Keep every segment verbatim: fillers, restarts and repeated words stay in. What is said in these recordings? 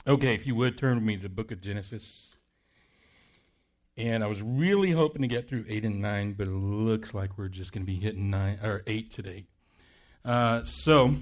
Okay, if you would turn with me to the book of Genesis. And I was really hoping to get through eight and nine, but it looks like we're just going to be hitting nine or eight today. Uh, so,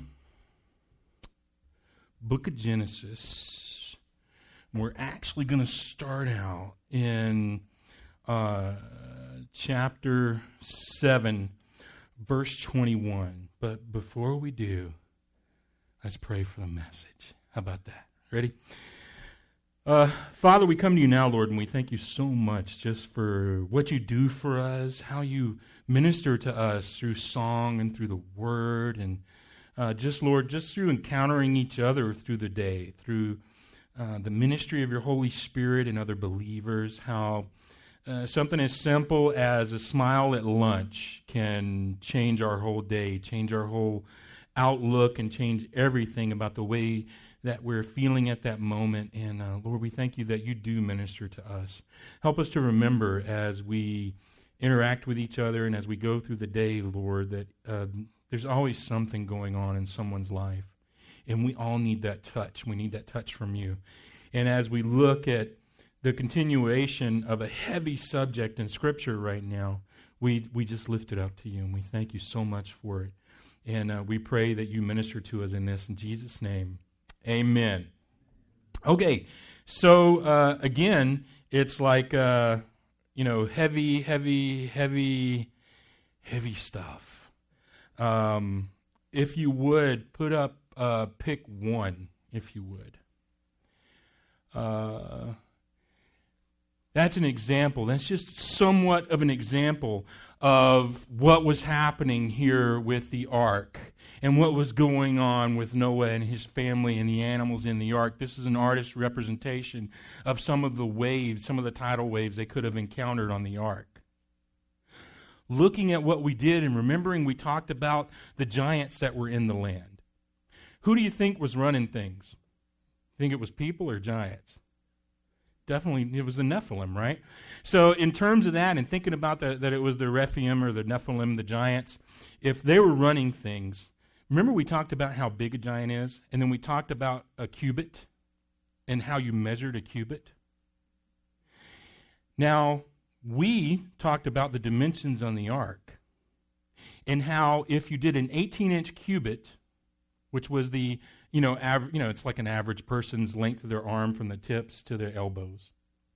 book of Genesis. We're actually going to start out in uh, chapter seven, verse twenty-one. But before we do, let's pray for the message. How about that? Ready? Uh, Father, we come to you now, Lord, and we thank you so much just for what you do for us, how you minister to us through song and through the word, and uh, just, Lord, just through encountering each other through the day, through uh, the ministry of your Holy Spirit and other believers, how uh, something as simple as a smile at lunch can change our whole day, change our whole outlook, and change everything about the way that we're feeling at that moment. And uh, Lord, we thank you that you do minister to us. Help us to remember as we interact with each other and as we go through the day, Lord, that uh, there's always something going on in someone's life. And we all need that touch. We need that touch from you. And as we look at the continuation of a heavy subject in Scripture right now, we, we just lift it up to you, and we thank you so much for it. And uh, we pray that you minister to us in this in Jesus' name. Amen. Okay, so uh, again, it's like, uh, you know, heavy, heavy, heavy, heavy stuff. Um, if you would, put up, uh, pick one, if you would. Uh, that's an example. That's just somewhat of an example of what was happening here with the ark and what was going on with Noah and his family and the animals in the ark. This is an artist's representation of some of the waves, some of the tidal waves they could have encountered on the ark. Looking at what we did and remembering we talked about the giants that were in the land. Who do you think was running things? Think it was people or giants? Definitely, it was the Nephilim, right? So in terms of that and thinking about the, that it was the Rephaim or the Nephilim, the giants, if they were running things, remember we talked about how big a giant is? And then we talked about a cubit and how you measured a cubit. Now, we talked about the dimensions on the ark and how if you did an eighteen-inch cubit, which was the You know, aver- you know, it's like an average person's length of their arm from the tips to their elbows.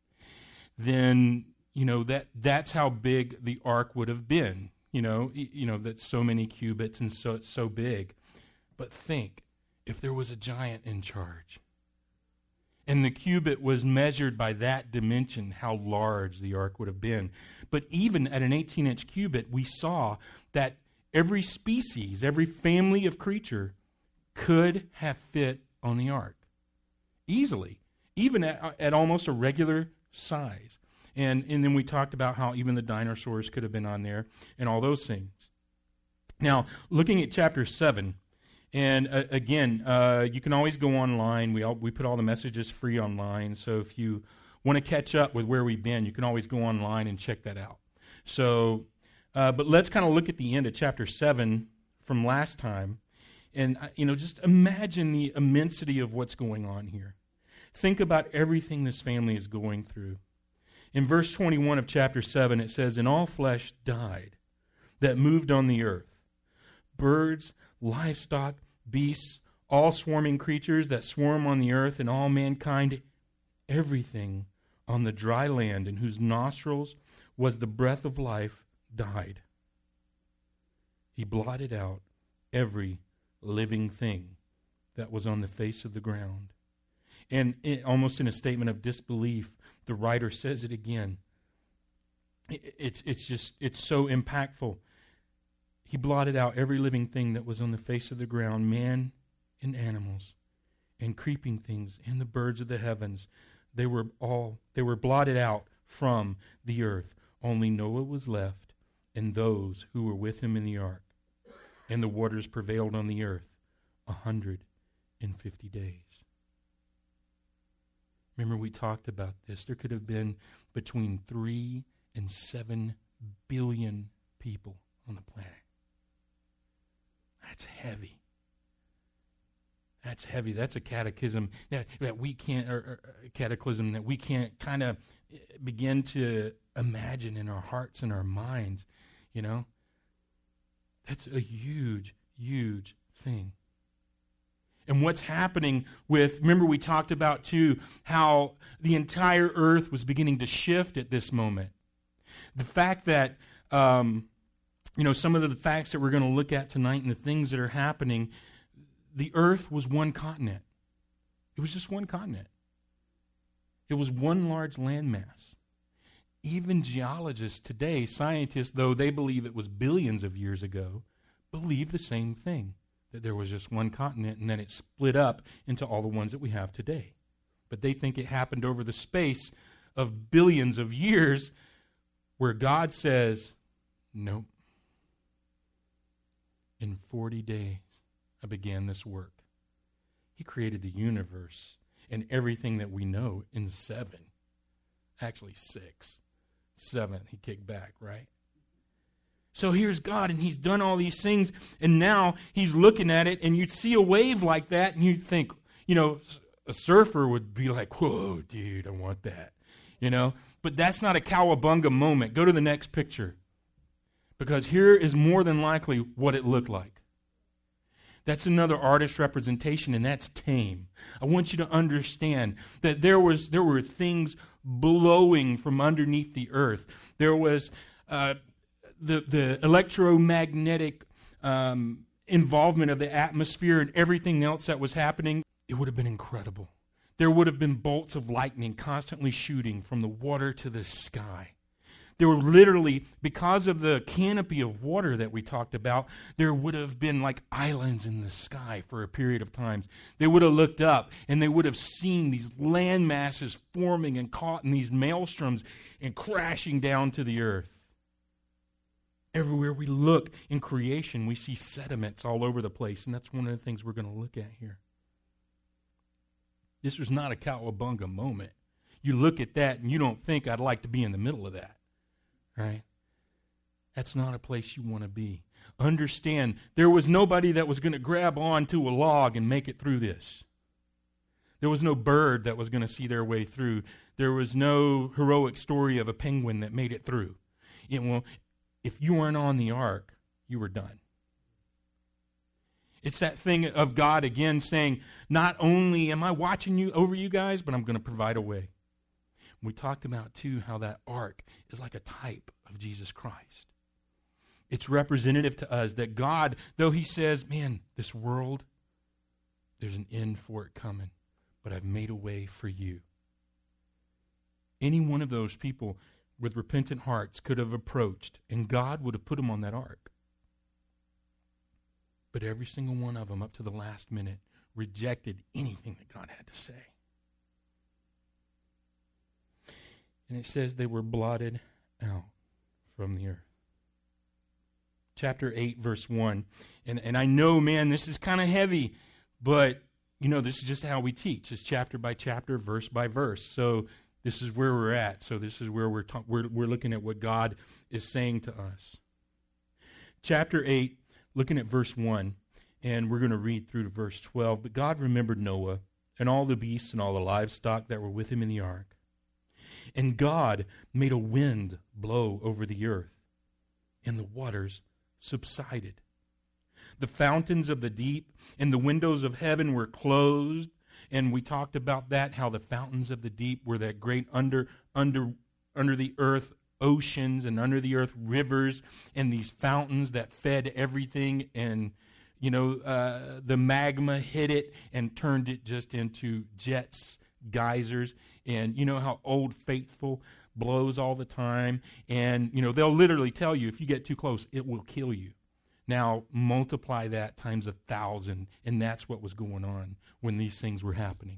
Then, you know, that that's how big the ark would have been. You know, y- you know, that's so many cubits and so it's so big. But think, if there was a giant in charge, and the cubit was measured by that dimension, how large the ark would have been. But even at an eighteen-inch cubit, we saw that every species, every family of creature could have fit on the ark easily, even at, at almost a regular size. And, and then we talked about how even the dinosaurs could have been on there and all those things. Now, looking at chapter seven, and uh, again, uh, you can always go online. We all, we put all the messages free online, so if you want to catch up with where we've been, you can always go online and check that out. So, uh, but let's kind of look at the end of chapter seven from last time. And, you know, just imagine the immensity of what's going on here. Think about everything this family is going through. In verse twenty-one of chapter seven, it says, "And all flesh died that moved on the earth. Birds, livestock, beasts, all swarming creatures that swarm on the earth, and all mankind, everything on the dry land in whose nostrils was the breath of life, died. He blotted out every living thing that was on the face of the ground." And it, almost in a statement of disbelief, the writer says it again. It, it's it's just, it's so impactful. He blotted out every living thing that was on the face of the ground, man and animals and creeping things and the birds of the heavens. They were all, they were blotted out from the earth. Only Noah was left and those who were with him in the ark. And the waters prevailed on the earth a hundred and fifty days. Remember we talked about this. There could have been between three and seven billion people on the planet. That's heavy. That's heavy. That's a catechism that, that we can't, or, or cataclysm that we can't kind of begin to imagine in our hearts and our minds, you know. That's a huge, huge thing. And what's happening with, remember we talked about too, how the entire earth was beginning to shift at this moment. The fact that, um, you know, some of the facts that we're going to look at tonight and the things that are happening, the earth was one continent. It was just one continent. It was one large landmass. Even geologists today, scientists, though they believe it was billions of years ago, believe the same thing, that there was just one continent and then it split up into all the ones that we have today. But they think it happened over the space of billions of years, where God says, nope. In forty days, I began this work. He created the universe and everything that we know in seven. Actually, six. Seven, he kicked back, right? So here's God, and he's done all these things, and now he's looking at it, and you'd see a wave like that, and you'd think, you know, a surfer would be like, whoa, dude, I want that, you know? But that's not a cowabunga moment. Go to the next picture, because here is more than likely what it looked like. That's another artist representation, and that's tame. I want you to understand that there was there were things blowing from underneath the earth. There was uh, the the electromagnetic um, involvement of the atmosphere and everything else that was happening. It would have been incredible. There would have been bolts of lightning constantly shooting from the water to the sky. There were literally, because of the canopy of water that we talked about, there would have been like islands in the sky for a period of times. They would have looked up and they would have seen these land masses forming and caught in these maelstroms and crashing down to the earth. Everywhere we look in creation, we see sediments all over the place, and that's one of the things we're going to look at here. This was not a cowabunga moment. You look at that and you don't think, I'd like to be in the middle of that. Right? That's not a place you want to be. Understand, there was nobody that was going to grab onto a log and make it through this. There was no bird that was going to see their way through. There was no heroic story of a penguin that made it through. It, well, if you weren't on the ark, you were done. It's that thing of God again saying, not only am I watching you over you guys, but I'm going to provide a way. We talked about, too, how that ark is like a type of Jesus Christ. It's representative to us that God, though he says, man, this world, there's an end for it coming, but I've made a way for you. Any one of those people with repentant hearts could have approached, and God would have put them on that ark. But every single one of them, up to the last minute, rejected anything that God had to say. And it says they were blotted out from the earth. Chapter eight, verse one. And, and I know, man, this is kind of heavy, but, you know, this is just how we teach. It's chapter by chapter, verse by verse. So this is where we're at. So this is where we're, ta- we're, we're looking at what God is saying to us. Chapter eight, looking at verse one, and we're going to read through to verse twelve. But God remembered Noah and all the beasts and all the livestock that were with him in the ark. And God made a wind blow over the earth, and the waters subsided. The fountains of the deep and the windows of heaven were closed, and we talked about that, how the fountains of the deep were that great under under under the earth oceans and under the earth rivers, and these fountains that fed everything, and you know uh, the magma hit it and turned it just into jets, geysers. And you know how Old Faithful blows all the time. And, you know, they'll literally tell you if you get too close, it will kill you. Now, multiply that times a thousand. And that's what was going on when these things were happening.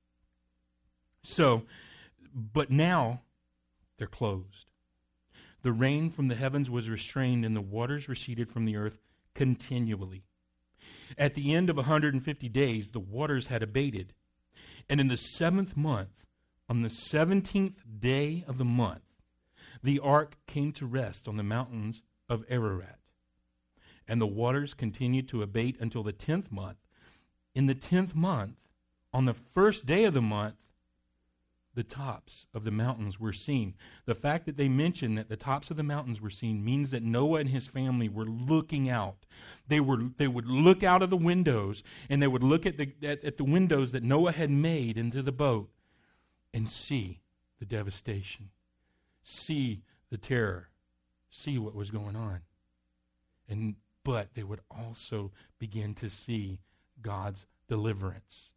So, but now they're closed. The rain from the heavens was restrained and the waters receded from the earth continually. At the end of one hundred fifty days, the waters had abated. And in the seventh month, on the seventeenth day of the month, the ark came to rest on the mountains of Ararat. And the waters continued to abate until the tenth month. in the tenth month, on the first day of the month, the tops of the mountains were seen. The fact that they mention that the tops of the mountains were seen means that Noah and his family were looking out. They were they would look out of the windows, and they would look at the at, at the windows that Noah had made into the boat and see the devastation, see the terror, see what was going on. And but they would also begin to see God's deliverance.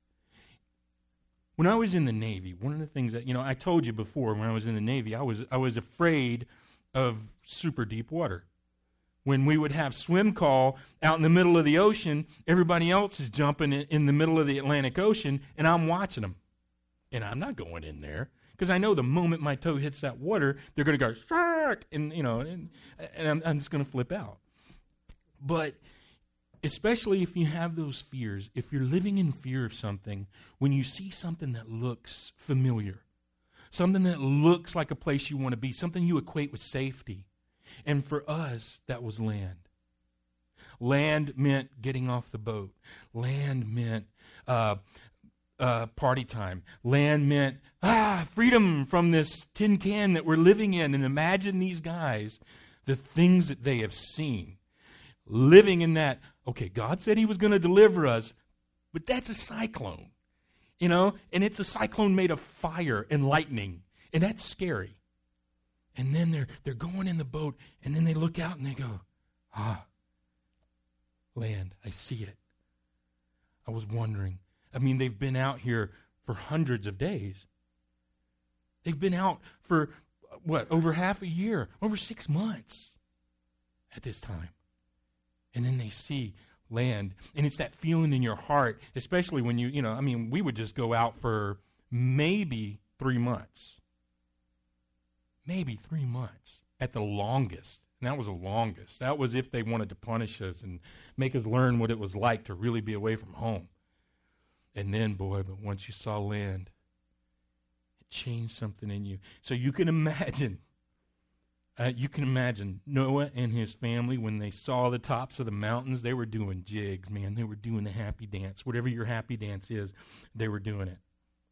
When I was in the Navy, one of the things that, you know, I told you before, when I was in the Navy, I was I was afraid of super deep water. When we would have swim call out in the middle of the ocean, everybody else is jumping in, in the middle of the Atlantic Ocean, and I'm watching them. And I'm not going in there, because I know the moment my toe hits that water, they're going to go, shark, and, you know, and, and I'm, I'm just going to flip out. But especially if you have those fears, if you're living in fear of something, when you see something that looks familiar, something that looks like a place you want to be, something you equate with safety. And for us, that was land. Land meant getting off the boat. Land meant uh, uh, party time. Land meant, ah, freedom from this tin can that we're living in. And imagine these guys, the things that they have seen. Living in that, okay, God said he was going to deliver us, but that's a cyclone, you know, and it's a cyclone made of fire and lightning, and that's scary. And then they're they're going in the boat, and then they look out and they go, ah, land, I see it. I was wondering. I mean, they've been out here for hundreds of days. They've been out for, what, over half a year, over six months at this time. And then they see land. And it's that feeling in your heart, especially when you, you know, I mean, we would just go out for maybe three months. Maybe three months at the longest. And that was the longest. That was if they wanted to punish us and make us learn what it was like to really be away from home. And then, boy, but once you saw land, it changed something in you. So you can imagine. Uh, you can imagine Noah and his family, when they saw the tops of the mountains, they were doing jigs, man. They were doing the happy dance. Whatever your happy dance is, they were doing it.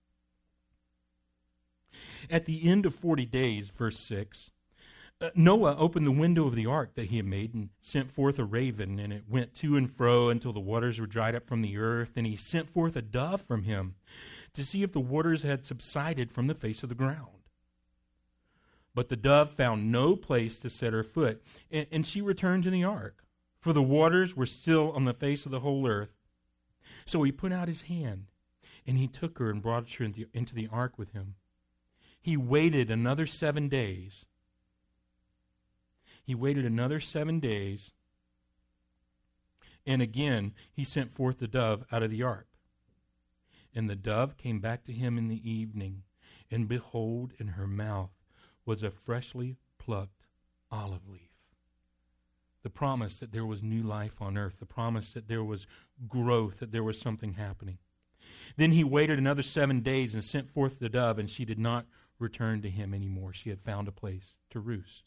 At the end of forty days, verse six, uh, Noah opened the window of the ark that he had made and sent forth a raven, and it went to and fro until the waters were dried up from the earth. And he sent forth a dove from him to see if the waters had subsided from the face of the ground. But the dove found no place to set her foot, and, and she returned to the ark, for the waters were still on the face of the whole earth. So he put out his hand, and he took her and brought her into the, into the ark with him. He waited another seven days. He waited another seven days, and again he sent forth the dove out of the ark. And the dove came back to him in the evening, and behold, in her mouth was a freshly plucked olive leaf. The promise that there was new life on earth. The promise that there was growth, that there was something happening. Then he waited another seven days and sent forth the dove, and she did not return to him anymore. She had found a place to roost.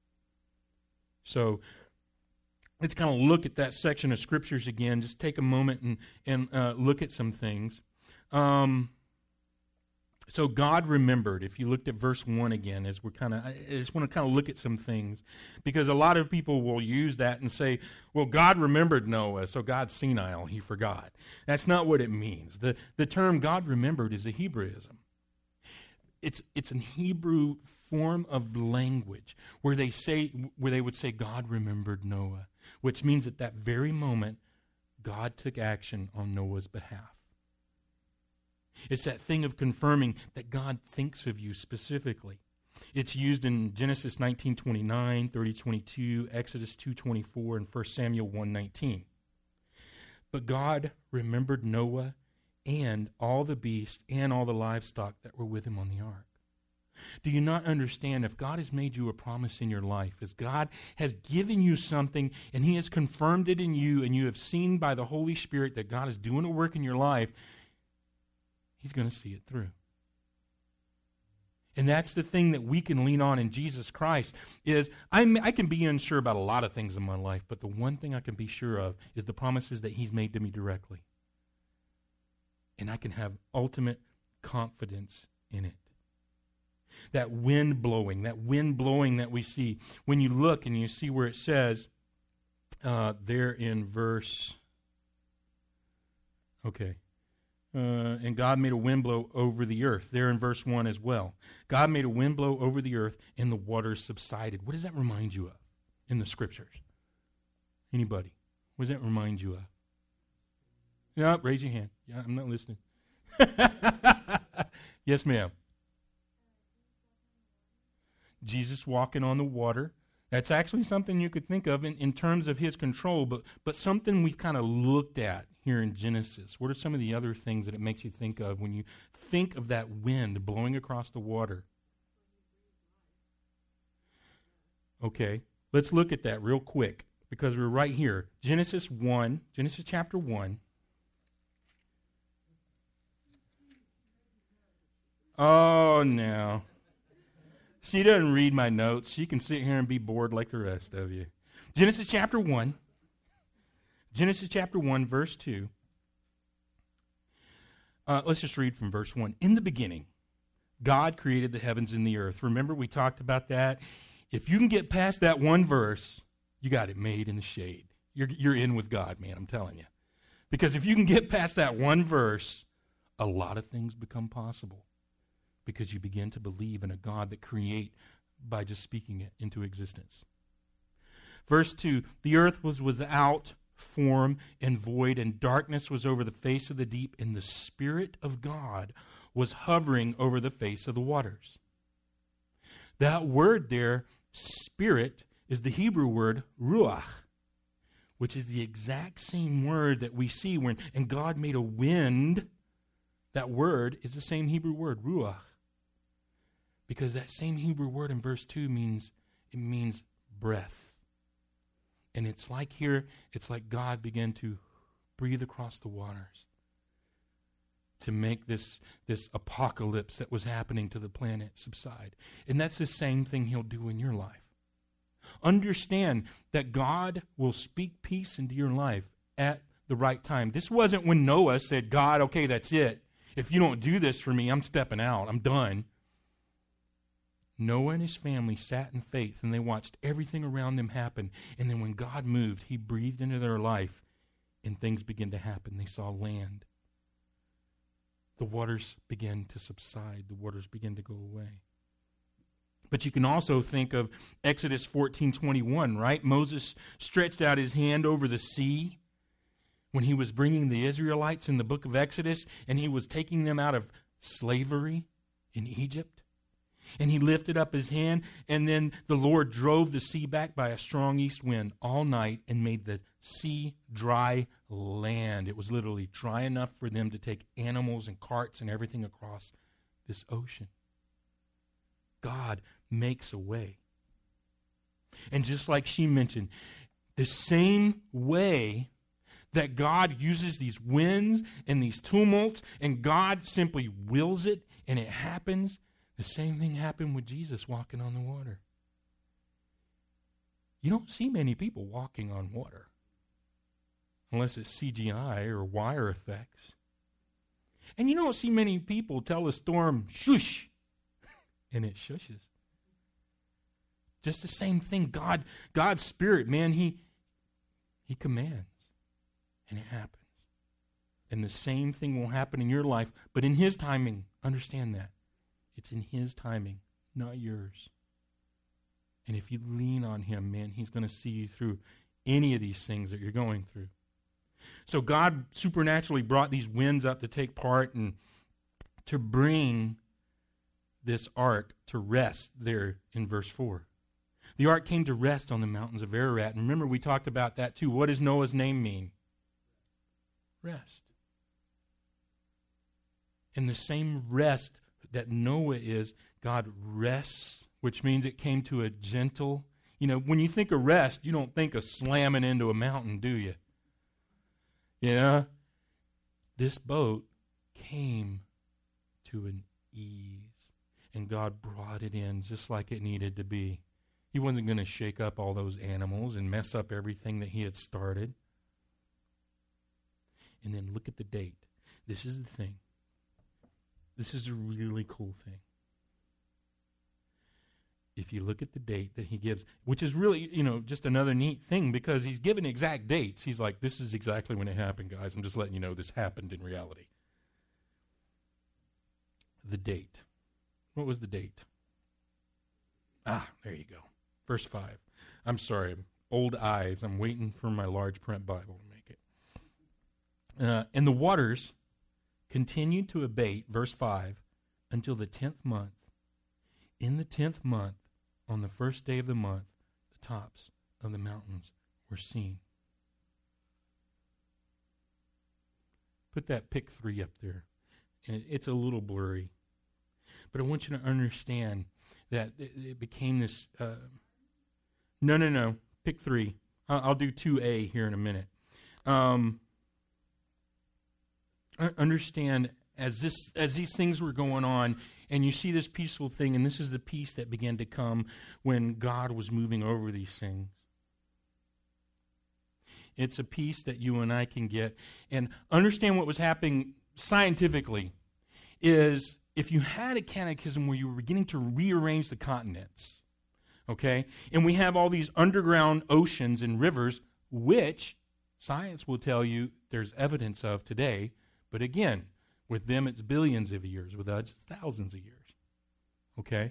So let's kind of look at that section of scriptures again. Just take a moment and, and uh, look at some things. Um... So God remembered. If you looked at verse one again, as we're kind of, I just want to kind of look at some things, because a lot of people will use that and say, well, God remembered Noah, so God's senile, he forgot. That's not what it means. The the term God remembered is a Hebraism. It's it's an Hebrew form of language where they say where they would say God remembered Noah, which means at that very moment God took action on Noah's behalf. It's that thing of confirming that God thinks of you specifically. It's used in Genesis nineteen twenty-nine, thirty twenty-two, Exodus two twenty-four, and First Samuel one nineteen. But God remembered Noah and all the beasts and all the livestock that were with him on the ark. Do you not understand, if God has made you a promise in your life, as God has given you something and he has confirmed it in you, and you have seen by the Holy Spirit that God is doing a work in your life, he's going to see it through. And that's the thing that we can lean on in Jesus Christ, is I'm, I can be unsure about a lot of things in my life, but the one thing I can be sure of is the promises that he's made to me directly. and I can have ultimate confidence in it. That wind blowing, that wind blowing that we see. When you look and you see where it says, uh, there in verse, okay, uh, and God made a wind blow over the earth, there in verse one as well. God made a wind blow over the earth, and the waters subsided. What does that remind you of in the Scriptures? Anybody? What does that remind you of? No, raise your hand. Yeah, I'm not listening. Yes, ma'am. Jesus walking on the water. That's actually something you could think of in, in terms of his control, but, but something we've kind of looked at here in Genesis. What are some of the other things that it makes you think of when you think of that wind blowing across the water? Okay, let's look at that real quick because we're right here. Genesis one, Genesis chapter one. Oh, no. She doesn't read my notes. She can sit here and be bored like the rest of you. Genesis chapter one. Genesis chapter one, verse two. Uh, let's just read from verse one. In the beginning, God created the heavens and the earth. Remember, we talked about that. If you can get past that one verse, you got it made in the shade. You're, you're in with God, man, I'm telling you. Because if you can get past that one verse, a lot of things become possible. Because you begin to believe in a God that creates by just speaking it into existence. Verse two, the earth was without form and void, and darkness was over the face of the deep, and the Spirit of God was hovering over the face of the waters. That word there, spirit, is the Hebrew word ruach, which is the exact same word that we see when, and God made a wind. That word is the same Hebrew word, ruach. Because that same Hebrew word in verse two means, it means breath. And it's like here, it's like God began to breathe across the waters to make this, this apocalypse that was happening to the planet subside. And that's the same thing he'll do in your life. Understand that God will speak peace into your life at the right time. This wasn't when Noah said, God, okay, that's it. If you don't do this for me, I'm stepping out. I'm done. Noah and his family sat in faith, and they watched everything around them happen. And then when God moved, he breathed into their life, and things began to happen. They saw land. The waters began to subside. The waters began to go away. But you can also think of Exodus fourteen twenty-one, right? Moses stretched out his hand over the sea when he was bringing the Israelites in the book of Exodus, and he was taking them out of slavery in Egypt. And he lifted up his hand, and then the Lord drove the sea back by a strong east wind all night and made the sea dry land. It was literally dry enough for them to take animals and carts and everything across this ocean. God makes a way. And just like she mentioned, the same way that God uses these winds and these tumults, and God simply wills it, and it happens. The same thing happened with Jesus walking on the water. You don't see many people walking on water unless it's C G I or wire effects. And you don't see many people tell a storm, shush, and it shushes. Just the same thing. God, God's Spirit, man, He, He commands, and it happens. And the same thing will happen in your life, but in His timing. Understand that. It's in His timing, not yours. And if you lean on Him, man, He's going to see you through any of these things that you're going through. So God supernaturally brought these winds up to take part and to bring this ark to rest there in verse four. The ark came to rest on the mountains of Ararat. And remember, we talked about that too. What does Noah's name mean? Rest. And the same rest that Noah is, God rests, which means it came to a gentle. You know, when you think of rest, you don't think of slamming into a mountain, do you? Yeah. This boat came to an ease, and God brought it in just like it needed to be. He wasn't going to shake up all those animals and mess up everything that He had started. And then look at the date. This is the thing. This is a really cool thing. If you look at the date that he gives, which is really, you know, just another neat thing because he's given exact dates. He's like, this is exactly when it happened, guys. I'm just letting you know this happened in reality. The date. What was the date? Ah, there you go. Verse five. I'm sorry, old eyes. I'm waiting for my large print Bible to make it. Uh, and the waters continued to abate, verse five, until the tenth month. In the tenth month, on the first day of the month, the tops of the mountains were seen. Put that pick three up there. And it's a little blurry. But I want you to understand that it, it became this... Uh, no, no, no. Pick three. I'll, I'll do two A here in a minute. Um, understand, as this as these things were going on, and you see this peaceful thing, and this is the peace that began to come when God was moving over these things. It's a peace that you and I can get. And understand what was happening scientifically is if you had a cataclysm where you were beginning to rearrange the continents, okay, and we have all these underground oceans and rivers, which science will tell you there's evidence of today, but again, with them it's billions of years, with us it's thousands of years, okay?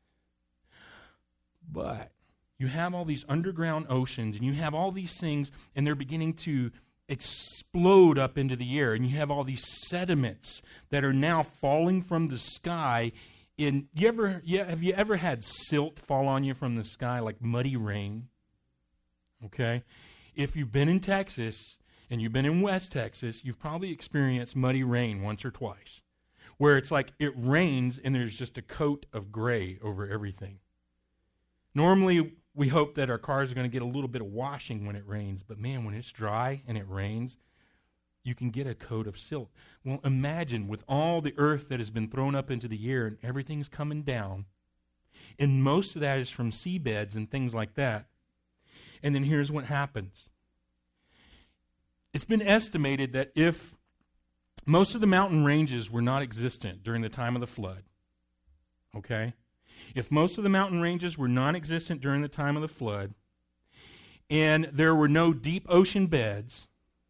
But you have all these underground oceans, and you have all these things, and they're beginning to explode up into the air, and you have all these sediments that are now falling from the sky. In you ever yeah, have you ever had silt fall on you from the sky, like muddy rain? Okay? If you've been in Texas and you've been in West Texas, you've probably experienced muddy rain once or twice, where it's like it rains and there's just a coat of gray over everything. Normally, we hope that our cars are going to get a little bit of washing when it rains, but man, when it's dry and it rains, you can get a coat of silt. Well, imagine with all the earth that has been thrown up into the air and everything's coming down, and most of that is from seabeds and things like that. And then here's what happens. It's been estimated that if most of the mountain ranges were not existent during the time of the flood, okay? If most of the mountain ranges were non-existent during the time of the flood, and there were no deep ocean beds,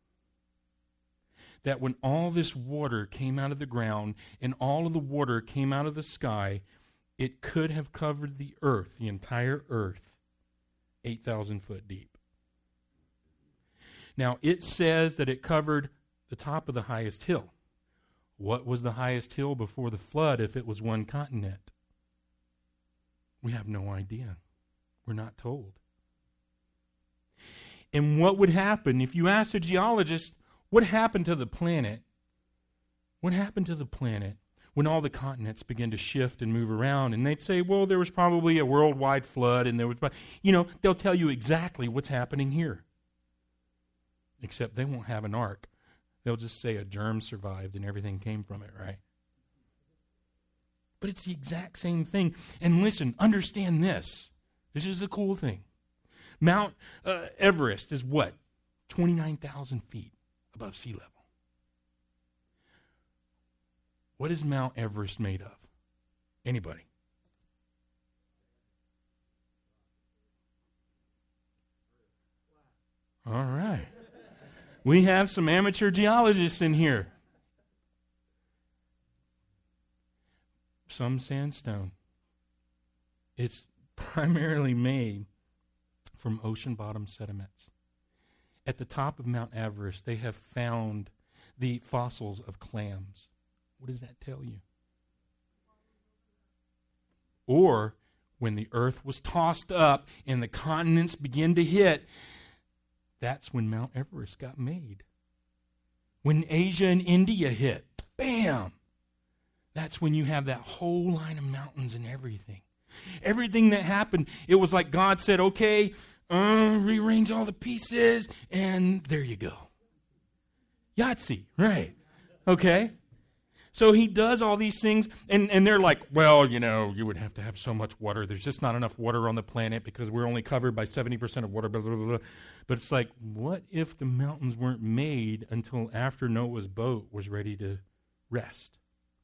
that when all this water came out of the ground and all of the water came out of the sky, it could have covered the earth, the entire earth, eight thousand foot deep. Now, it says that it covered the top of the highest hill. What was the highest hill before the flood if it was one continent? We have no idea. We're not told. And what would happen if you asked a geologist, what happened to the planet? What happened to the planet when all the continents began to shift and move around? And they'd say, well, there was probably a worldwide flood, and there was, you know, they'll tell you exactly what's happening here. Except they won't have an ark. They'll just say a germ survived and everything came from it, right? But it's the exact same thing. And listen, understand this. This is the cool thing. Mount uh, Everest is what? twenty-nine thousand feet above sea level. What is Mount Everest made of? Anybody? All right. We have some amateur geologists in here. Some sandstone. It's primarily made from ocean bottom sediments. At the top of Mount Everest, they have found the fossils of clams. What does that tell you? Or when the earth was tossed up and the continents began to hit, that's when Mount Everest got made. When Asia and India hit, bam! That's when you have that whole line of mountains and everything. Everything that happened, it was like God said, okay, uh, rearrange all the pieces, and there you go. Yahtzee, right. Okay? So he does all these things, and, and they're like, well, you know, you would have to have so much water. There's just not enough water on the planet because we're only covered by seventy percent of water, blah, blah, blah, blah. But it's like, what if the mountains weren't made until after Noah's boat was ready to rest?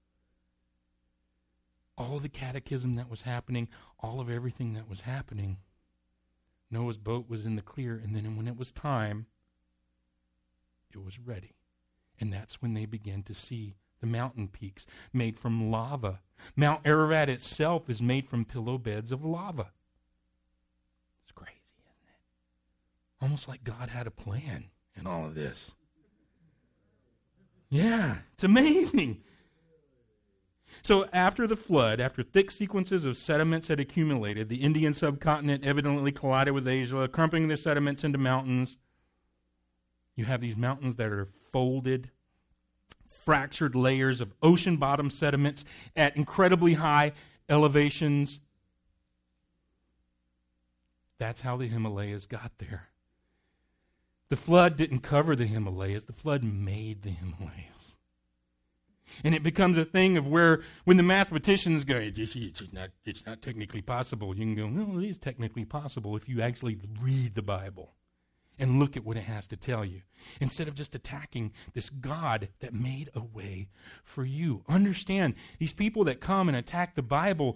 All of the catechism that was happening, all of everything that was happening, Noah's boat was in the clear, and then when it was time, it was ready. And that's when they began to see the mountain peaks made from lava. Mount Ararat itself is made from pillow beds of lava. It's crazy, isn't it? Almost like God had a plan in all of this. Yeah, it's amazing. So after the flood, after thick sequences of sediments had accumulated, the Indian subcontinent evidently collided with Asia, crumpling the sediments into mountains. You have these mountains that are folded, fractured layers of ocean bottom sediments at incredibly high elevations. That's how the Himalayas got there. The flood didn't cover the Himalayas. The flood made the Himalayas. And it becomes a thing of where, when the mathematicians go, it's, it's, not, it's not technically possible, you can go, no, it is technically possible if you actually read the Bible and look at what it has to tell you, instead of just attacking this God that made a way for you. Understand, these people that come and attack the Bible,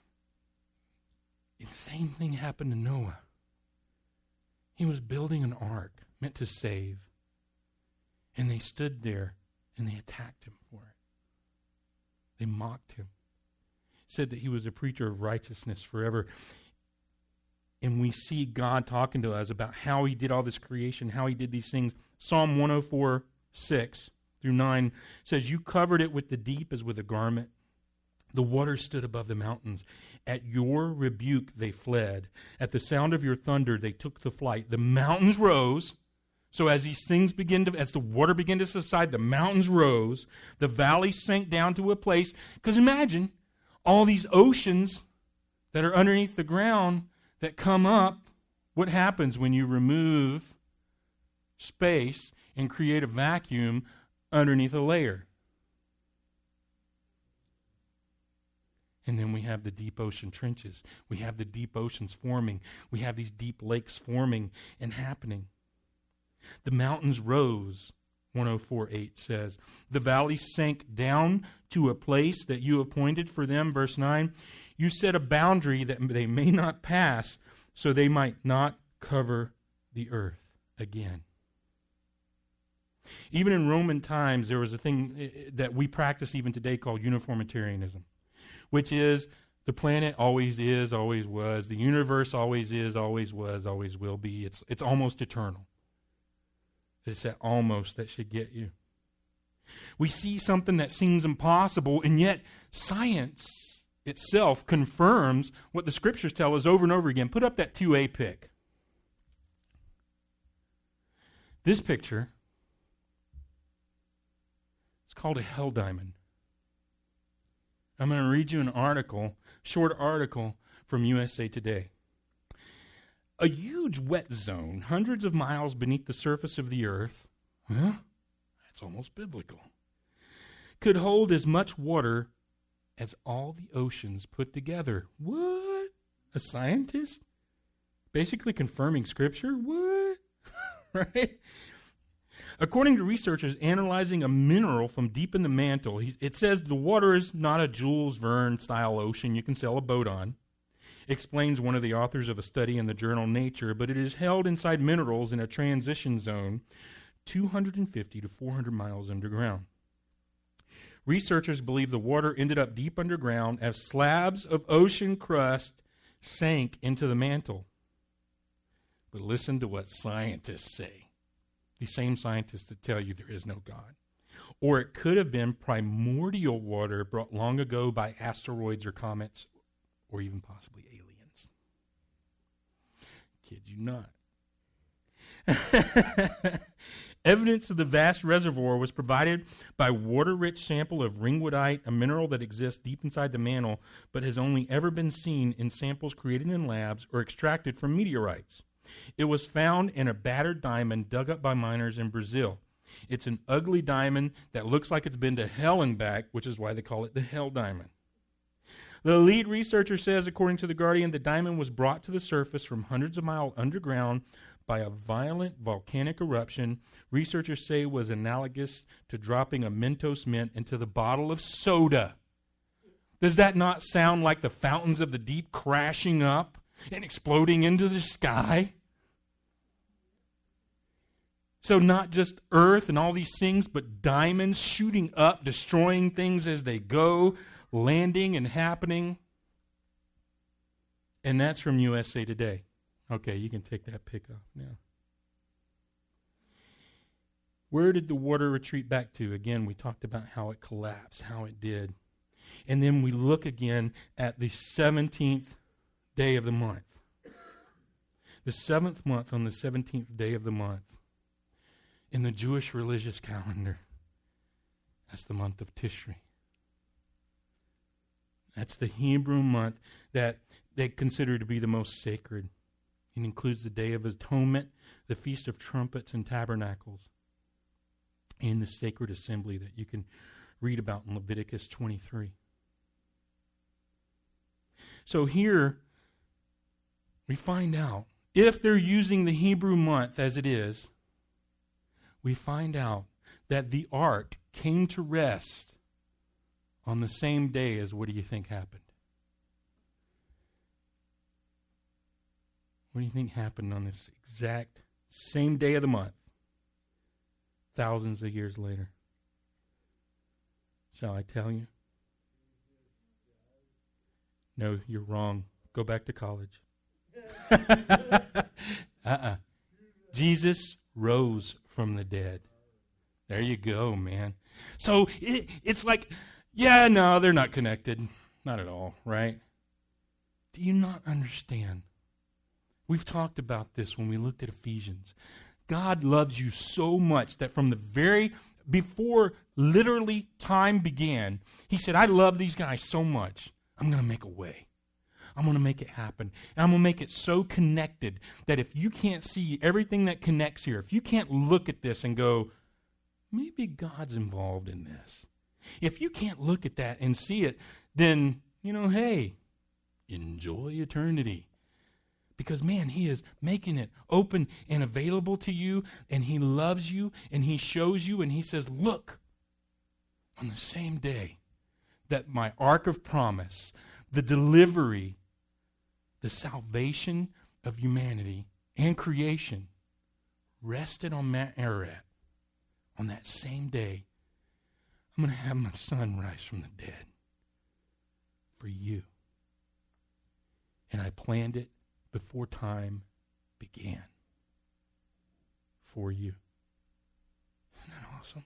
the same thing happened to Noah. He was building an ark meant to save, and they stood there and they attacked him for it. They mocked him, said that he was a preacher of righteousness forever. And we see God talking to us about how he did all this creation, how he did these things. Psalm one oh four, six through nine says, you covered it with the deep as with a garment. The waters stood above the mountains. At your rebuke they fled. At the sound of your thunder they took the flight. The mountains rose. So as these things begin to, as the water began to subside, the mountains rose. The valleys sank down to a place. Because imagine all these oceans that are underneath the ground that come up. What happens when you remove space and create a vacuum underneath a layer? And then we have the deep ocean trenches. We have the deep oceans forming. We have these deep lakes forming and happening. The mountains rose, one oh four eight says. The valleys sank down to a place that you appointed for them, verse nine. You set a boundary that they may not pass, so they might not cover the earth again. Even in Roman times, there was a thing that we practice even today called uniformitarianism, which is the planet always is, always was. The universe always is, always was, always will be. It's, it's almost eternal. It's that almost that should get you. We see something that seems impossible, and yet science itself confirms what the scriptures tell us over and over again. Put up that two A pic. This picture is called a hell diamond. I'm going to read you an article, short article from U S A Today. A huge wet zone, hundreds of miles beneath the surface of the earth, huh? That's almost biblical, could hold as much water as all the oceans put together. What? A scientist? Basically confirming Scripture? What? Right? According to researchers analyzing a mineral from deep in the mantle, it says the water is not a Jules Verne-style ocean you can sail a boat on. Explains one of the authors of a study in the journal Nature, but it is held inside minerals in a transition zone two hundred fifty to four hundred miles underground. Researchers believe the water ended up deep underground as slabs of ocean crust sank into the mantle. But listen to what scientists say. These same scientists that tell you there is no God. Or it could have been primordial water brought long ago by asteroids or comets, or even possibly aliens. Kid you not. Evidence of the vast reservoir was provided by water-rich sample of ringwoodite, a mineral that exists deep inside the mantle, but has only ever been seen in samples created in labs or extracted from meteorites. It was found in a battered diamond dug up by miners in Brazil. It's an ugly diamond that looks like it's been to hell and back, which is why they call it the hell diamond. The lead researcher says, according to The Guardian, the diamond was brought to the surface from hundreds of miles underground by a violent volcanic eruption. Researchers say was analogous to dropping a Mentos mint into the bottle of soda. Does that not sound like the fountains of the deep crashing up and exploding into the sky? So not just earth and all these things, but diamonds shooting up, destroying things as they go, landing and happening. And that's from U S A Today. Okay, you can take that pic off now. Where did the water retreat back to? Again, we talked about how it collapsed, how it did. And then we look again at the seventeenth day of the month. The seventh month on the seventeenth day of the month. In the Jewish religious calendar, that's the month of Tishri. That's the Hebrew month that they consider to be the most sacred. It includes the Day of Atonement, the Feast of Trumpets and Tabernacles, and the sacred assembly that you can read about in Leviticus twenty-three. So here, we find out, if they're using the Hebrew month as it is, we find out that the ark came to rest on the same day as what do you think happened? What do you think happened on this exact same day of the month, thousands of years later? Shall I tell you? No, you're wrong. Go back to college. uh-uh. Jesus rose from the dead. There you go, man. So it, it's like, yeah, no, they're not connected. Not at all, right? Do you not understand? We've talked about this when we looked at Ephesians. God loves you so much that from the very, before literally time began, he said, I love these guys so much, I'm going to make a way. I'm going to make it happen. And I'm going to make it so connected that if you can't see everything that connects here, if you can't look at this and go, maybe God's involved in this. If you can't look at that and see it, then, you know, hey, enjoy eternity. Because, man, he is making it open and available to you, and he loves you, and he shows you, and he says, look, on the same day that my ark of promise, the delivery, the salvation of humanity and creation rested on Mount Ararat, on that same day, I'm going to have my son rise from the dead for you. And I planned it before time began for you. Isn't that awesome?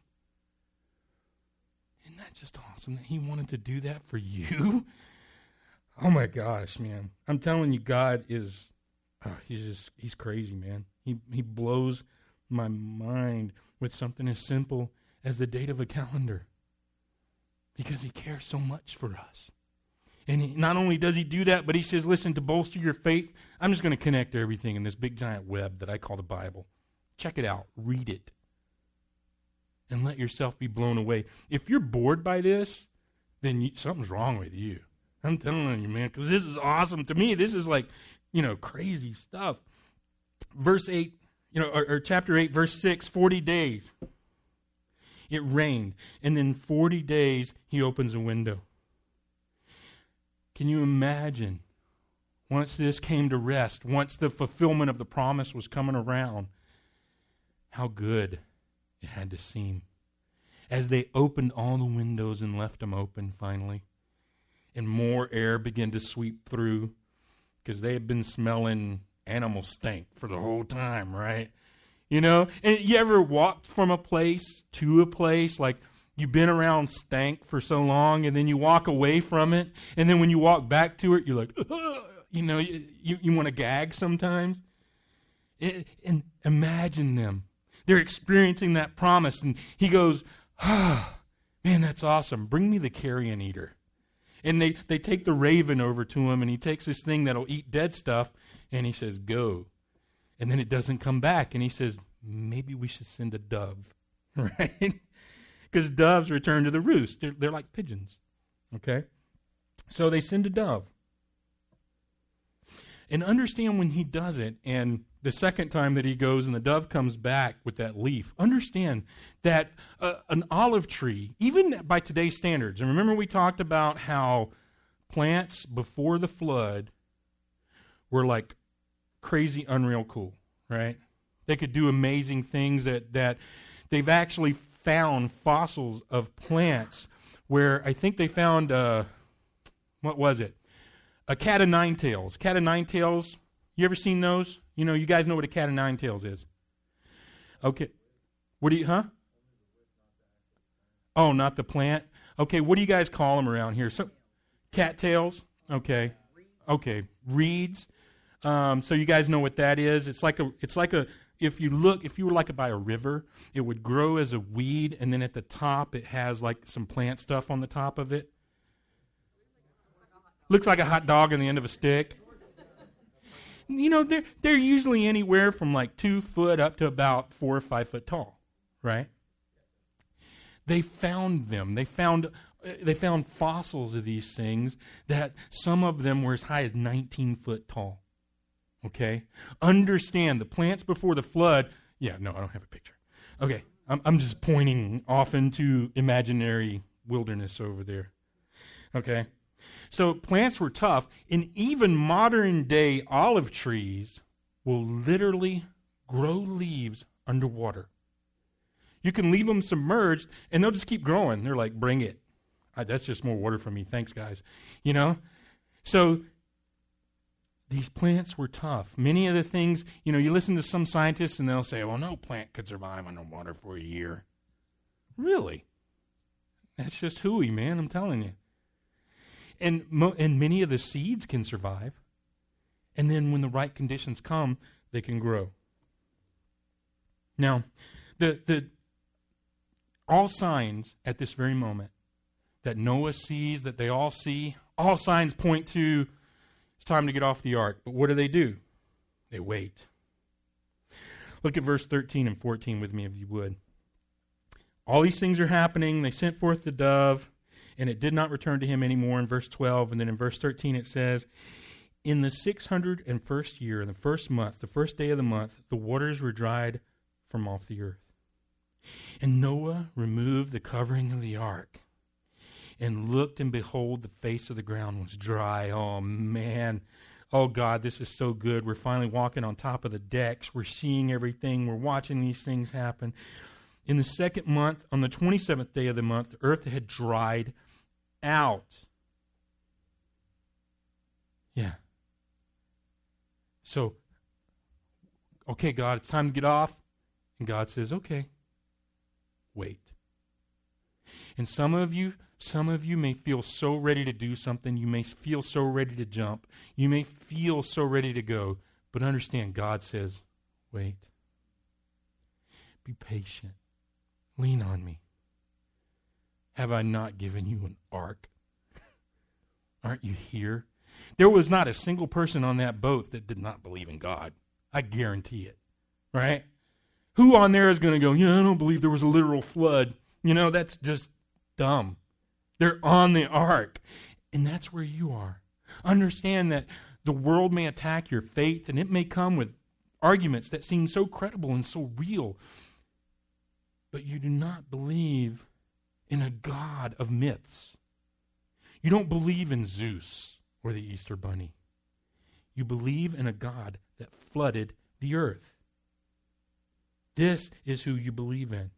Isn't that just awesome that he wanted to do that for you? Oh my gosh, man. I'm telling you, God is, oh, he's just, he's crazy, man. He he blows my mind with something as simple as the date of a calendar. Because he cares so much for us. And he, not only does he do that, but he says, listen, to bolster your faith, I'm just going to connect everything in this big giant web that I call the Bible. Check it out. Read it. And let yourself be blown away. If you're bored by this, then you, something's wrong with you. I'm telling you, man, because this is awesome. To me, this is like, you know, crazy stuff. Verse eight, you know, or, or chapter eight, verse six, forty days. It rained. And then forty days, he opens a window. Can you imagine, once this came to rest, once the fulfillment of the promise was coming around, how good it had to seem. As they opened all the windows and left them open finally, and more air began to sweep through, because they had been smelling animal stink for the whole time, right? You know, and you ever walked from a place to a place, like you've been around stank for so long, and then you walk away from it, and then when you walk back to it, you're like, ugh, you know, you, you, you want to gag sometimes. It, and imagine them. They're experiencing that promise, and he goes, ah, man, that's awesome. Bring me the carrion eater. And they, they take the raven over to him, and he takes this thing that'll eat dead stuff, and he says, go. And then it doesn't come back, and he says, maybe we should send a dove. right? Because doves return to the roost. They're, they're like pigeons, okay? So they send a dove. And understand when he does it, and the second time that he goes and the dove comes back with that leaf, understand that uh, an olive tree, even by today's standards, and remember we talked about how plants before the flood were like crazy, unreal cool, right? They could do amazing things that, that they've actually found fossils of plants where I think they found, uh, what was it? A cat of nine tails. Cat of nine tails, you ever seen those? You know, you guys know what a cat of nine tails is. Okay. What do you, huh? Oh, not the plant? Okay, what do you guys call them around here? So, cattails? Okay. Okay. Reeds. Um, so you guys know what that is. It's like a, it's like a, if you look, if you were like by a river, it would grow as a weed, and then at the top it has like some plant stuff on the top of it. Looks like a hot dog on the end of a stick. You know, they're, they're usually anywhere from like two foot up to about four or five foot tall, right? They found them. They found, uh, they found fossils of these things that some of them were as high as nineteen foot tall, okay? Understand, the plants before the flood, yeah, no, I don't have a picture. Okay, I'm, I'm just pointing off into imaginary wilderness over there, okay? So plants were tough, and even modern day olive trees will literally grow leaves underwater. You can leave them submerged, and they'll just keep growing. They're like, bring it. Uh, that's just more water for me. Thanks, guys. You know? So these plants were tough. Many of the things, you know, you listen to some scientists, and they'll say, well, no plant could survive underwater for a year. Really? That's just hooey, man. I'm telling you. And mo- and many of the seeds can survive. And then when the right conditions come, they can grow. Now, the the all signs at this very moment that Noah sees, that they all see, all signs point to it's time to get off the ark. But what do they do? They wait. Look at verse thirteen and fourteen with me, if you would. All these things are happening. They sent forth the dove, and it did not return to him anymore in verse twelve. And then in verse thirteen it says, in the six hundred first year, in the first month, the first day of the month, the waters were dried from off the earth. And Noah removed the covering of the ark and looked, and behold, the face of the ground was dry. Oh, man. Oh, God, this is so good. We're finally walking on top of the decks. We're seeing everything. We're watching these things happen. In the second month, on the twenty-seventh day of the month, the earth had dried out. Yeah. So, okay, God, it's time to get off. And God says, okay, wait. And some of you, some of you may feel so ready to do something. You may feel so ready to jump. You may feel so ready to go. But understand, God says, wait. Be patient. Lean on me. Have I not given you an ark? Aren't you here? There was not a single person on that boat that did not believe in God. I guarantee it. Right? Who on there is going to go, yeah, I don't believe there was a literal flood. You know, that's just dumb. They're on the ark. And that's where you are. Understand that the world may attack your faith, and it may come with arguments that seem so credible and so real. But you do not believe in a God of myths. You don't believe in Zeus or the Easter Bunny. You believe in a God that flooded the earth. This is who you believe in.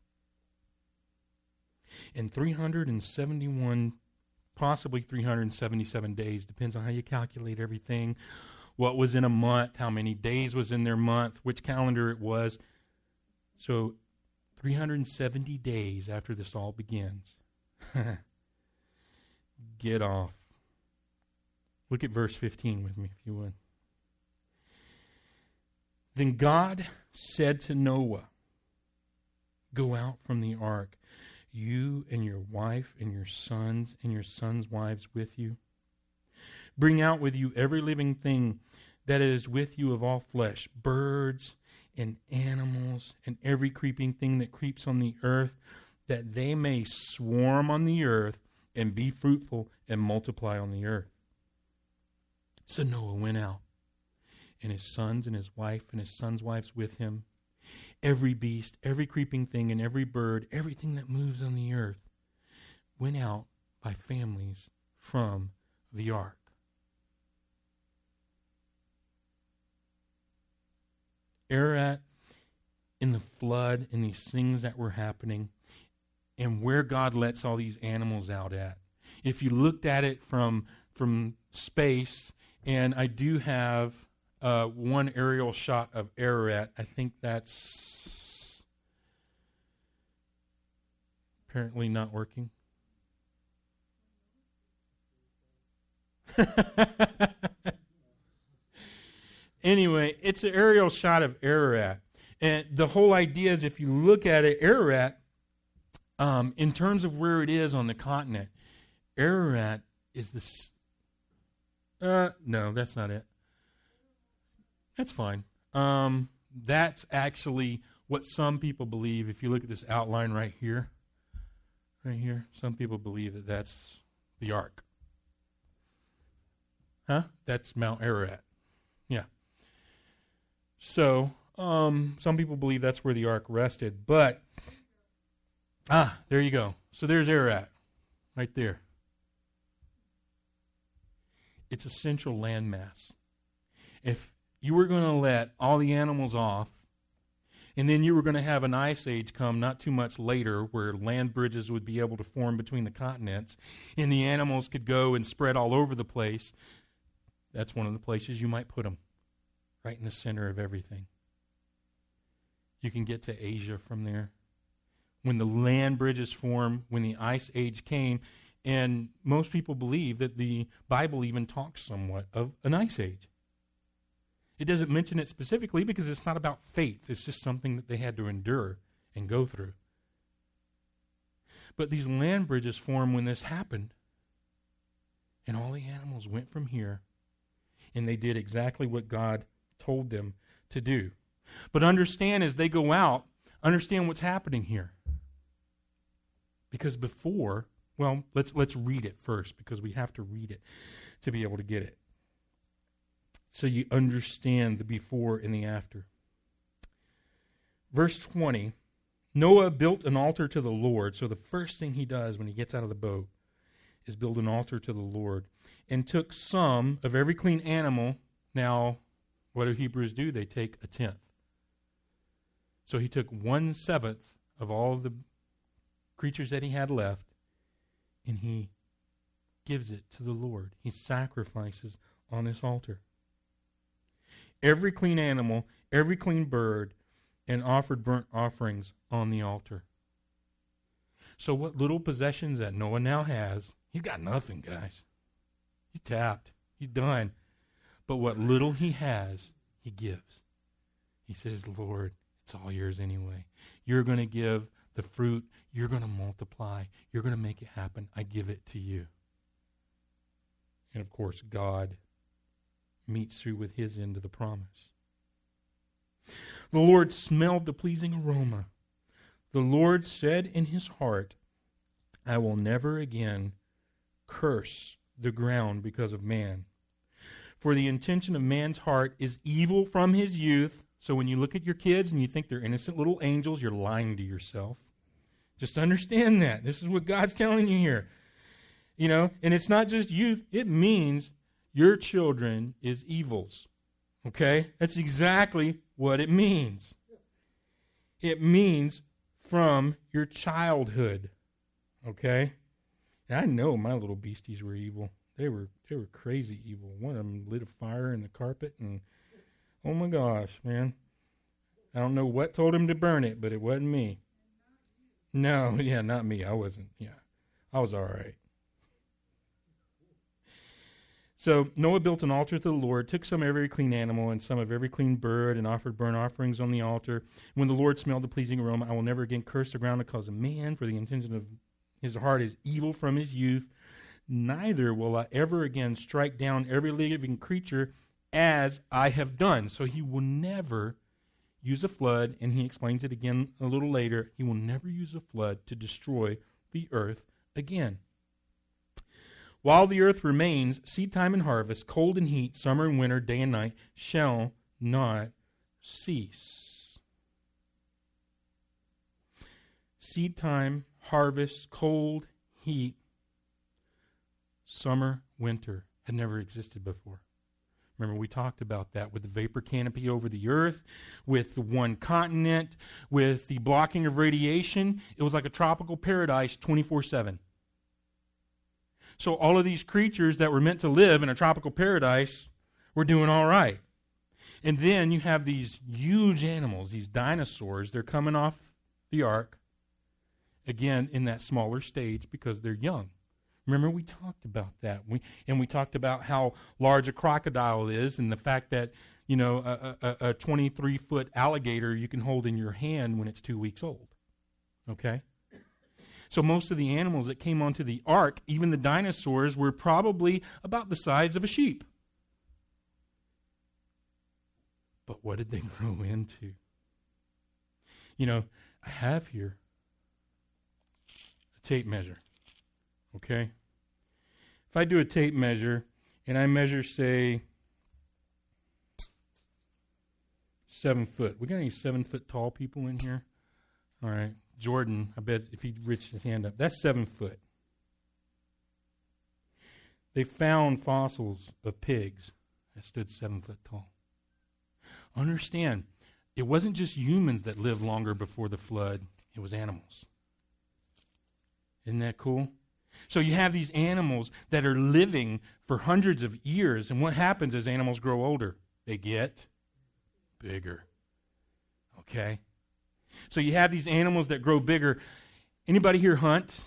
In three hundred seventy-one, possibly three hundred seventy-seven days, depends on how you calculate everything, what was in a month, how many days was in their month, which calendar it was. So three hundred seventy days after this all begins. Get off. Look at verse fifteen with me, if you would. Then God said to Noah, go out from the ark, you and your wife and your sons and your sons' wives with you. Bring out with you every living thing that is with you of all flesh, birds and animals and every creeping thing that creeps on the earth, that they may swarm on the earth and be fruitful and multiply on the earth. So Noah went out, and his sons and his wife and his sons' wives with him. Every beast, every creeping thing, and every bird, everything that moves on the earth, went out by families from the ark. Ararat, in the flood, and these things that were happening, and where God lets all these animals out at. If you looked at it from from space, and I do have uh, one aerial shot of Ararat. I think that's apparently not working. Anyway, it's an aerial shot of Ararat. And the whole idea is, if you look at it, Ararat, um, in terms of where it is on the continent, Ararat is this. Uh, no, that's not it. That's fine. Um, that's actually what some people believe. If you look at this outline right here, right here, some people believe that that's the ark. Huh? That's Mount Ararat. Yeah. So, um, some people believe that's where the ark rested, but, ah, there you go. So there's Ararat, right there. It's a central landmass. If you were going to let all the animals off, and then you were going to have an ice age come not too much later where land bridges would be able to form between the continents, and the animals could go and spread all over the place, that's one of the places you might put them. Right in the center of everything. You can get to Asia from there. When the land bridges formed, when the ice age came, and most people believe that the Bible even talks somewhat of an ice age. It doesn't mention it specifically because it's not about faith. It's just something that they had to endure and go through. But these land bridges formed when this happened. And all the animals went from here, and they did exactly what God told them to do. But understand, as they go out, understand what's happening here. Because before, well, let's let's read it first, because we have to read it to be able to get it. So you understand the before and the after. Verse twenty, Noah built an altar to the Lord. So the first thing he does when he gets out of the boat is build an altar to the Lord, and took some of every clean animal. Now, what do Hebrews do? They take a tenth. So he took one seventh of all of the creatures that he had left, and he gives it to the Lord. He sacrifices on this altar. Every clean animal, every clean bird, and offered burnt offerings on the altar. So what little possessions that Noah now has, he's got nothing, guys. He's tapped. He's done. But what little he has, he gives. He says, Lord, it's all yours anyway. You're going to give the fruit. You're going to multiply. You're going to make it happen. I give it to you. And of course, God meets through with his end of the promise. The Lord smelled the pleasing aroma. The Lord said in his heart, I will never again curse the ground because of man. For the intention of man's heart is evil from his youth. So when you look at your kids and you think they're innocent little angels, you're lying to yourself. Just understand that. This is what God's telling you here. You know, and it's not just youth. It means your children is evils. Okay? That's exactly what it means. It means from your childhood. Okay? And I know my little beasties were evil. They were they were crazy evil. One of them lit a fire in the carpet, and oh my gosh, man. I don't know what told him to burn it, but it wasn't me. No, yeah, not me. I wasn't. Yeah, I was all right. So Noah built an altar to the Lord, took some of every clean animal and some of every clean bird, and offered burnt offerings on the altar. When the Lord smelled the pleasing aroma, I will never again curse the ground because of man, for the intention of his heart is evil from his youth. Neither will I ever again strike down every living creature as I have done. So he will never use a flood, and he explains it again a little later. He will never use a flood to destroy the earth again. While the earth remains, seed time and harvest, cold and heat, summer and winter, day and night, shall not cease. Seed time, harvest, cold, heat, summer, winter had never existed before. Remember, we talked about that with the vapor canopy over the earth, with the one continent, with the blocking of radiation. It was like a tropical paradise twenty-four seven. So all of these creatures that were meant to live in a tropical paradise were doing all right. And then you have these huge animals, these dinosaurs. They're coming off the ark, again, in that smaller stage because they're young. Remember, we talked about that. We, and we talked about how large a crocodile is and the fact that, you know, a, a, a twenty-three foot alligator you can hold in your hand when it's two weeks old. Okay? So most of the animals that came onto the ark, even the dinosaurs, were probably about the size of a sheep. But what did they grow into? You know, I have here a tape measure. Okay? If I do a tape measure, and I measure, say, seven foot. We got any seven foot tall people in here? All right. Jordan, I bet if he'd reach his hand up, that's seven foot. They found fossils of pigs that stood seven foot tall. Understand, it wasn't just humans that lived longer before the flood. It was animals. Isn't that cool? So you have these animals that are living for hundreds of years, and what happens as animals grow older? They get bigger. Okay? So you have these animals that grow bigger. Anybody here hunt?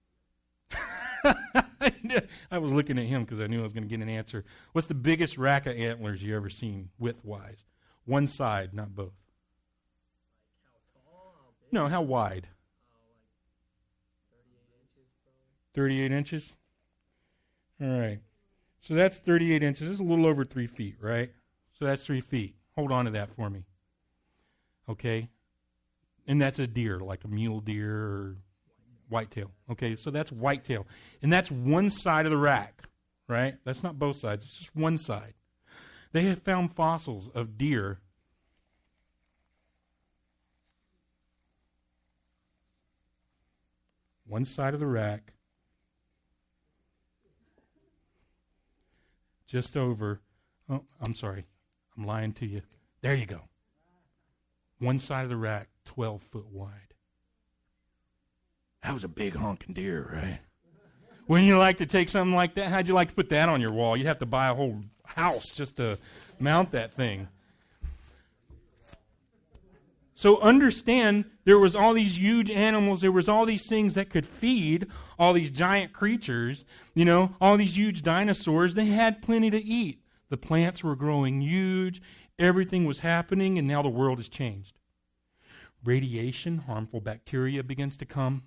I was looking at him because I knew I was going to get an answer. What's the biggest rack of antlers you ever seen width-wise? One side, not both. Like how tall? How big? No, how wide? Uh, like thirty-eight inches, probably. thirty-eight inches? All right. So that's thirty-eight inches. This is a little over three feet, right? So that's three feet. Hold on to that for me. Okay? And that's a deer, like a mule deer or whitetail. Okay, so that's whitetail. And that's one side of the rack, right? That's not both sides. It's just one side. They have found fossils of deer one side of the rack, just over, oh, I'm sorry, I'm lying to you. There you go. One side of the rack, twelve foot wide. That was a big honking deer, right? Wouldn't you like to take something like that? How'd you like to put that on your wall? You'd have to buy a whole house just to mount that thing. So understand, there was all these huge animals, there was all these things that could feed all these giant creatures, you know, all these huge dinosaurs. They had plenty to eat. The plants were growing huge, everything was happening, and now the world has changed. Radiation, harmful bacteria begins to come.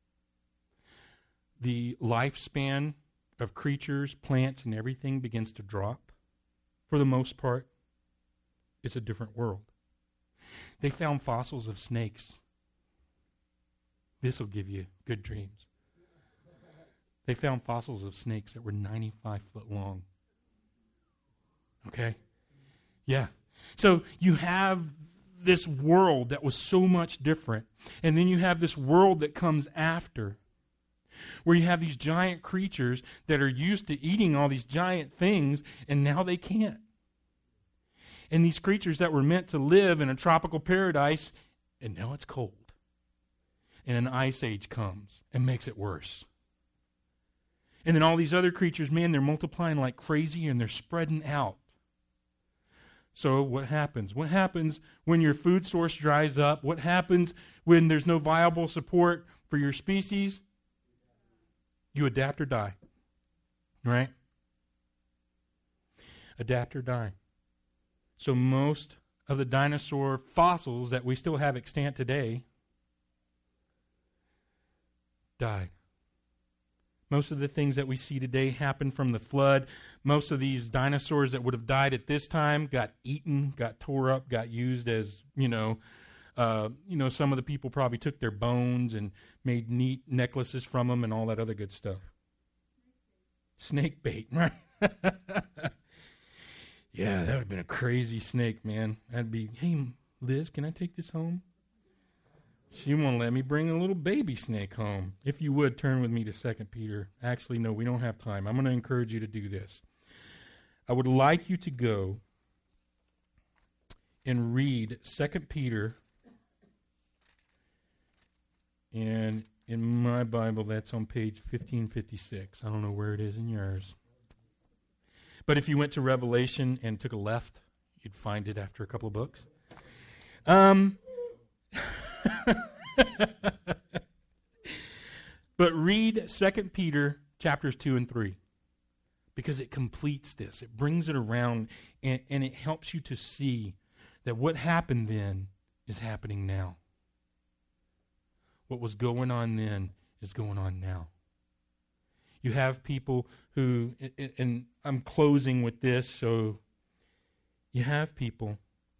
The lifespan of creatures, plants, and everything begins to drop. For the most part, it's a different world. They found fossils of snakes. This will give you good dreams. They found fossils of snakes that were ninety-five foot long. Okay? Yeah. So you have this world that was so much different, and then you have this world that comes after, where you have these giant creatures that are used to eating all these giant things, and now they can't. And these creatures that were meant to live in a tropical paradise, and now it's cold. And an ice age comes and makes it worse. And then all these other creatures, man, they're multiplying like crazy and they're spreading out. So what happens? What happens when your food source dries up? What happens when there's no viable support for your species? You adapt or die. Right? Adapt or die. So most of the dinosaur fossils that we still have extant today die Most of the things that we see today happened from the flood. Most of these dinosaurs that would have died at this time got eaten, got tore up, got used as, you know, uh, you know, some of the people probably took their bones and made neat necklaces from them and all that other good stuff. Snake bait, right? Yeah, that would have been a crazy snake, man. That'd be, hey, Liz, can I take this home? She won't let me bring a little baby snake home. If you would, turn with me to Second Peter. Actually, no, we don't have time. I'm going to encourage you to do this. I would like you to go and read Second Peter. And in my Bible, that's on page fifteen fifty-six. I don't know where it is in yours. But if you went to Revelation and took a left, you'd find it after a couple of books. Um... But read Second Peter chapters two and three, because it completes this. It brings it around, and, and it helps you to see that what happened then is happening now. What was going on then is going on now. You have people who, and I'm closing with this, so you have people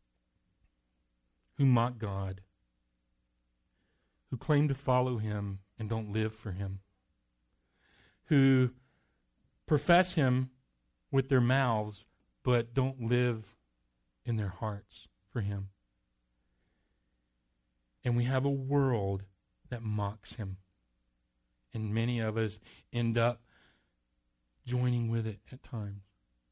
who mock God, who claim to follow him and don't live for him, who profess him with their mouths but don't live in their hearts for him. And we have a world that mocks him. And many of us end up joining with it at times.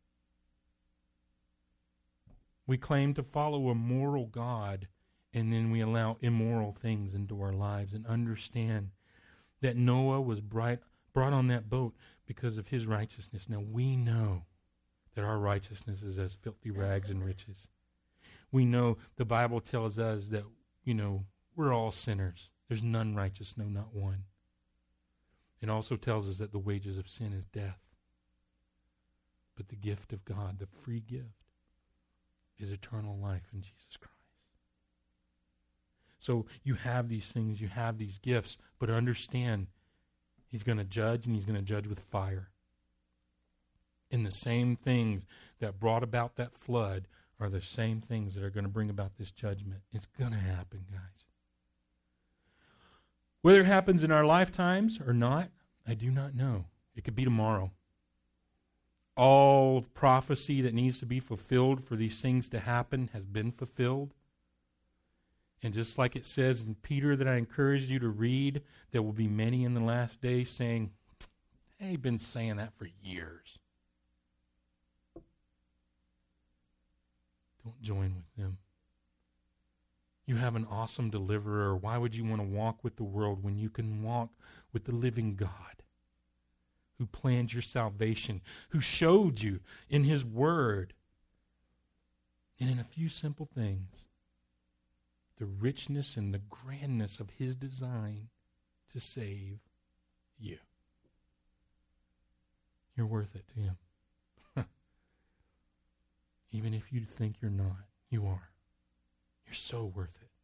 We claim to follow a moral God, and then we allow immoral things into our lives, and understand that Noah was bright, brought on that boat because of his righteousness. Now we know that our righteousness is as filthy rags and riches. We know the Bible tells us that, you know, we're all sinners. There's none righteous, no, not one. It also tells us that the wages of sin is death. But the gift of God, the free gift, is eternal life in Jesus Christ. So you have these things, you have these gifts, but understand he's going to judge, and he's going to judge with fire. And the same things that brought about that flood are the same things that are going to bring about this judgment. It's going to happen, guys. Whether it happens in our lifetimes or not, I do not know. It could be tomorrow. All prophecy that needs to be fulfilled for these things to happen has been fulfilled. And just like it says in Peter that I encouraged you to read, there will be many in the last days saying, hey, I've been saying that for years. Don't join with them. You have an awesome deliverer. Why would you want to walk with the world when you can walk with the living God who planned your salvation, who showed you in his word and in a few simple things the richness and the grandness of his design to save you? You're worth it to him. Even if you think you're not, you are. You're so worth it.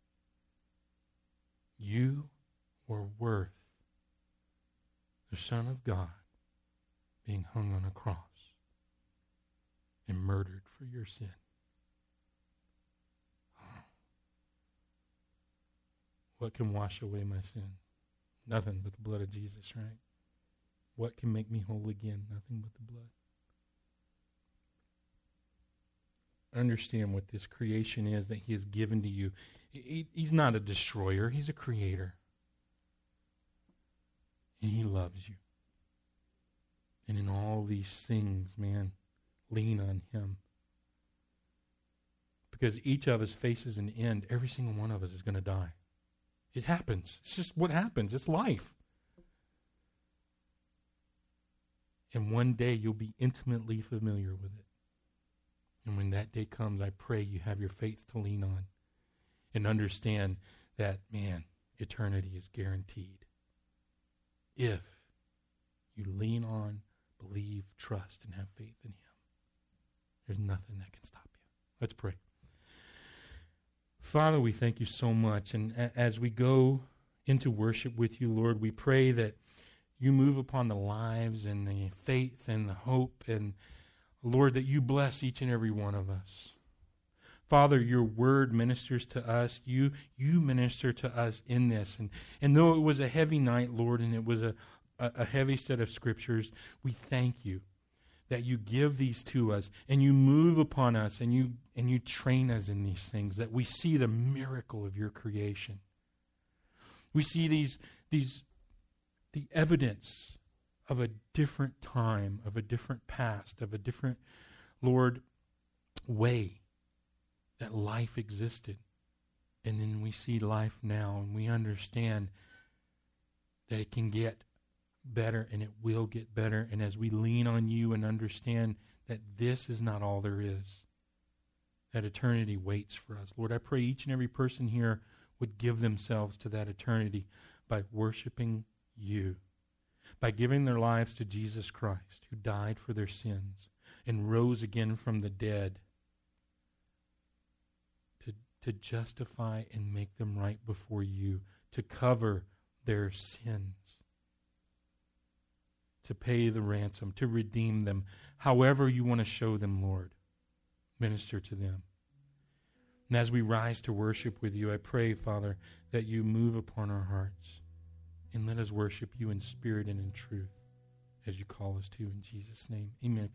You were worth the Son of God being hung on a cross and murdered for your sin. What can wash away my sin? Nothing but the blood of Jesus, right? What can make me whole again? Nothing but the blood. Understand what this creation is that he has given to you. He, he's not a destroyer. He's a creator. And he loves you. And in all these things, man, lean on him. Because each of us faces an end. Every single one of us is going to die. It happens. It's just what happens. It's life. And one day you'll be intimately familiar with it. And when that day comes, I pray you have your faith to lean on and understand that, man, eternity is guaranteed. If you lean on, believe, trust, and have faith in him, there's nothing that can stop you. Let's pray. Father, we thank you so much. And a- as we go into worship with you, Lord, we pray that you move upon the lives and the faith and the hope, and Lord, that you bless each and every one of us. Father, your word ministers to us. You you minister to us in this. And, and though it was a heavy night, Lord, and it was a, a, a heavy set of scriptures, we thank you that you give these to us and you move upon us and you and you train us in these things, that we see the miracle of your creation. We see these these the evidence of a different time, of a different past, of a different, Lord, way that life existed. And then we see life now, and we understand that it can get better, and it will get better. And as we lean on you and understand that this is not all there is, that eternity waits for us. Lord, I pray each and every person here would give themselves to that eternity by worshiping you, by giving their lives to Jesus Christ, who died for their sins and rose again from the dead to, to justify and make them right before you, to cover their sins, to pay the ransom, to redeem them, however you want to show them, Lord. Minister to them. And as we rise to worship with you, I pray, Father, that you move upon our hearts and let us worship you in spirit and in truth as you call us to. In Jesus' name, amen.